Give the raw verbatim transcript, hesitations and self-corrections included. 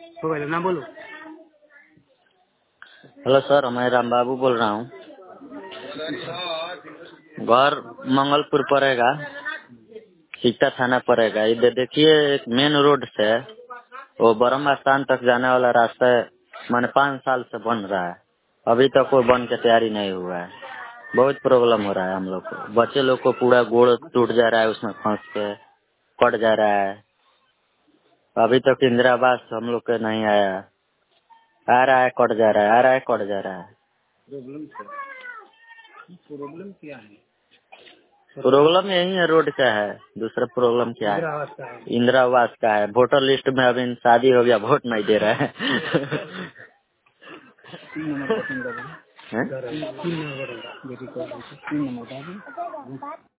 हो गया ना, बोलो। हेलो सर, मैं राम बाबू बोल रहा हूँ। घर मंगलपुर पड़ेगा, सीता थाना पड़ेगा। इधर देखिए, एक मेन रोड से वो ब्रह्म स्थान तक जाने वाला रास्ता मैंने पाँच साल से बन रहा है, अभी तक वो बन के तैयारी नहीं हुआ है। बहुत प्रॉब्लम हो रहा है हम लोग को। बच्चे लोग को पूरा गोड़ टूट जा रहा है, उसमें फंस के कट जा रहा है। अभी तक इंदिरा आवास हम लोग के नहीं आया। आ रहा है, कट जा रहा है, आ रहा है, कट जा रहा है। प्रॉब्लम प्रॉब्लम क्या है? प्रॉब्लम यही है, रोड का है। दूसरा प्रॉब्लम क्या है? इंदिरा आवास का है। इंदिरा आवास का है। वोटर लिस्ट में अभी शादी हो गया, वोट नहीं दे रहा है। तीन नंबर तीन नंबर तीन नंबर तीन नंबर